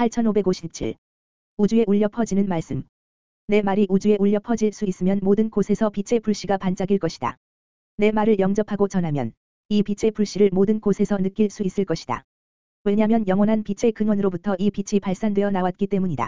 8557. 우주에 울려 퍼지는 말씀. 내 말이 우주에 울려 퍼질 수 있으면 모든 곳에서 빛의 불씨가 반짝일 것이다. 내 말을 영접하고 전하면 이 빛의 불씨를 모든 곳에서 느낄 수 있을 것이다. 왜냐하면 영원한 빛의 근원으로부터 이 빛이 발산되어 나왔기 때문이다.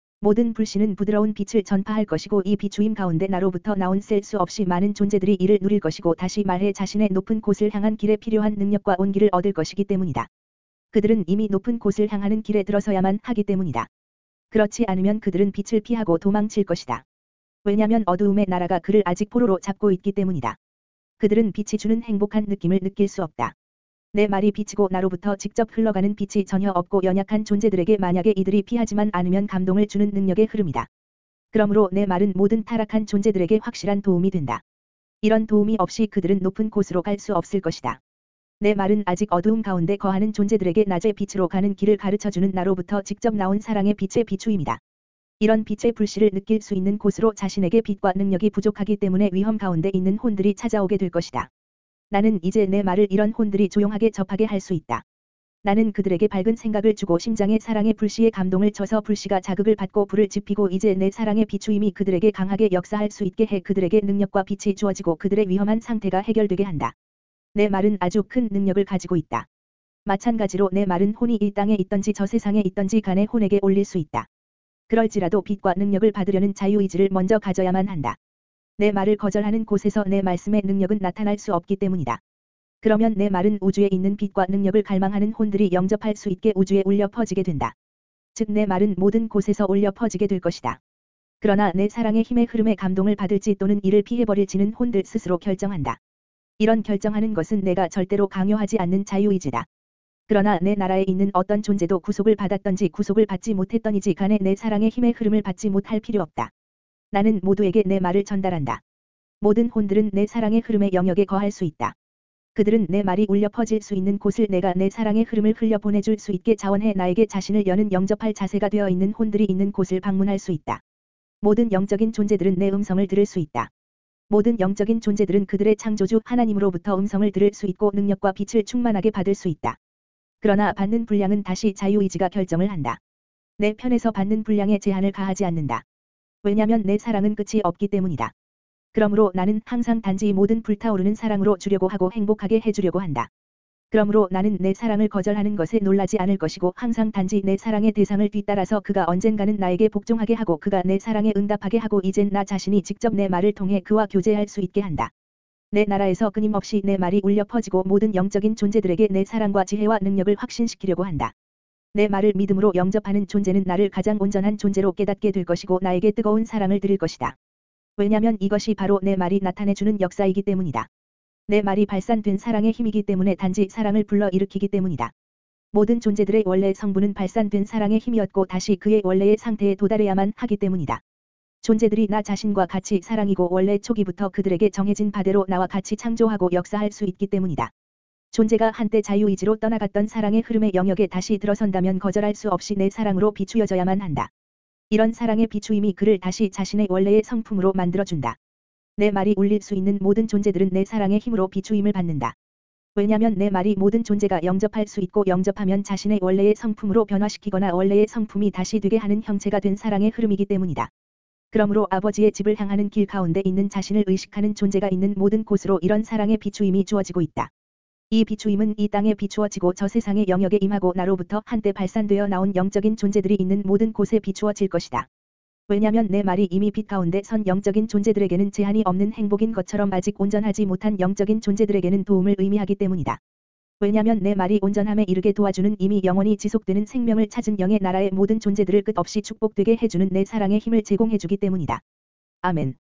모든 불씨는 부드러운 빛을 전파할 것이고 이 비추임 가운데 나로부터 나온 셀 수 없이 많은 존재들이 이를 누릴 것이고 다시 말해 자신의 높은 곳을 향한 길에 필요한 능력과 온기를 얻을 것이기 때문이다. 그들은 이미 높은 곳을 향하는 길에 들어서야만 하기 때문이다. 그렇지 않으면 그들은 빛을 피하고 도망칠 것이다. 왜냐하면 어두움의 나라가 그를 아직 포로로 잡고 있기 때문이다. 그들은 빛이 주는 행복한 느낌을 느낄 수 없다. 내 말이 빛이고 나로부터 직접 흘러가는 빛이 전혀 없고 연약한 존재들에게 만약에 이들이 피하지만 않으면 감동을 주는 능력의 흐름이다. 그러므로 내 말은 모든 타락한 존재들에게 확실한 도움이 된다. 이런 도움이 없이 그들은 높은 곳으로 갈 수 없을 것이다. 내 말은 아직 어두움 가운데 거하는 존재들에게 낮의 빛으로 가는 길을 가르쳐주는 나로부터 직접 나온 사랑의 빛의 비추임이다. 이런 빛의 불씨를 느낄 수 있는 곳으로 자신에게 빛과 능력이 부족하기 때문에 위험 가운데 있는 혼들이 찾아오게 될 것이다. 나는 이제 내 말을 이런 혼들이 조용하게 접하게 할 수 있다. 나는 그들에게 밝은 생각을 주고 심장에 사랑의 불씨에 감동을 줘서 불씨가 자극을 받고 불을 지피고 이제 내 사랑의 비추임이 그들에게 강하게 역사할 수 있게 해 그들에게 능력과 빛이 주어지고 그들의 위험한 상태가 해결되게 한다. 내 말은 아주 큰 능력을 가지고 있다. 마찬가지로 내 말은 혼이 이 땅에 있던지 저 세상에 있던지 간에 혼에게 올릴 수 있다. 그럴지라도 빛과 능력을 받으려는 자유의지를 먼저 가져야만 한다. 내 말을 거절하는 곳에서 내 말씀의 능력은 나타날 수 없기 때문이다. 그러면 내 말은 우주에 있는 빛과 능력을 갈망하는 혼들이 영접할 수 있게 우주에 울려 퍼지게 된다. 즉 내 말은 모든 곳에서 울려 퍼지게 될 것이다. 그러나 내 사랑의 힘의 흐름에 감동을 받을지 또는 이를 피해버릴지는 혼들 스스로 결정한다. 이런 결정하는 것은 내가 절대로 강요하지 않는 자유의지다. 그러나 내 나라에 있는 어떤 존재도 구속을 받았던지 구속을 받지 못했던지 간에 내 사랑의 힘의 흐름을 받지 못할 필요 없다. 나는 모두에게 내 말을 전달한다. 모든 혼들은 내 사랑의 흐름의 영역에 거할 수 있다. 그들은 내 말이 울려 퍼질 수 있는 곳을 내가 내 사랑의 흐름을 흘려 보내줄 수 있게 자원해 나에게 자신을 여는 영접할 자세가 되어 있는 혼들이 있는 곳을 방문할 수 있다. 모든 영적인 존재들은 내 음성을 들을 수 있다. 모든 영적인 존재들은 그들의 창조주 하나님으로부터 음성을 들을 수 있고 능력과 빛을 충만하게 받을 수 있다. 그러나 받는 분량은 다시 자유의지가 결정을 한다. 내 편에서 받는 분량에 제한을 가하지 않는다. 왜냐하면 내 사랑은 끝이 없기 때문이다. 그러므로 나는 항상 단지 모든 불타오르는 사랑으로 주려고 하고 행복하게 해주려고 한다. 그러므로 나는 내 사랑을 거절하는 것에 놀라지 않을 것이고 항상 단지 내 사랑의 대상을 뒤따라서 그가 언젠가는 나에게 복종하게 하고 그가 내 사랑에 응답하게 하고 이젠 나 자신이 직접 내 말을 통해 그와 교제할 수 있게 한다. 내 나라에서 끊임없이 내 말이 울려 퍼지고 모든 영적인 존재들에게 내 사랑과 지혜와 능력을 확신시키려고 한다. 내 말을 믿음으로 영접하는 존재는 나를 가장 온전한 존재로 깨닫게 될 것이고 나에게 뜨거운 사랑을 드릴 것이다. 왜냐하면 이것이 바로 내 말이 나타내주는 역사이기 때문이다. 내 말이 발산된 사랑의 힘이기 때문에 단지 사랑을 불러일으키기 때문이다. 모든 존재들의 원래 성분은 발산된 사랑의 힘이었고 다시 그의 원래의 상태에 도달해야만 하기 때문이다. 존재들이 나 자신과 같이 사랑이고 원래 초기부터 그들에게 정해진 바대로 나와 같이 창조하고 역사할 수 있기 때문이다. 존재가 한때 자유의지로 떠나갔던 사랑의 흐름의 영역에 다시 들어선다면 거절할 수 없이 내 사랑으로 비추어져야만 한다. 이런 사랑의 비추임이 그를 다시 자신의 원래의 성품으로 만들어준다. 내 말이 울릴 수 있는 모든 존재들은 내 사랑의 힘으로 비추임을 받는다. 왜냐하면 내 말이 모든 존재가 영접할 수 있고 영접하면 자신의 원래의 성품으로 변화시키거나 원래의 성품이 다시 되게 하는 형체가 된 사랑의 흐름이기 때문이다. 그러므로 아버지의 집을 향하는 길 가운데 있는 자신을 의식하는 존재가 있는 모든 곳으로 이런 사랑의 비추임이 주어지고 있다. 이 비추임은 이 땅에 비추어지고 저 세상의 영역에 임하고 나로부터 한때 발산되어 나온 영적인 존재들이 있는 모든 곳에 비추어질 것이다. 왜냐하면 내 말이 이미 빛 가운데 선 영적인 존재들에게는 제한이 없는 행복인 것처럼 아직 온전하지 못한 영적인 존재들에게는 도움을 의미하기 때문이다. 왜냐하면 내 말이 온전함에 이르게 도와주는 이미 영원히 지속되는 생명을 찾은 영의 나라의 모든 존재들을 끝없이 축복되게 해주는 내 사랑의 힘을 제공해주기 때문이다. 아멘.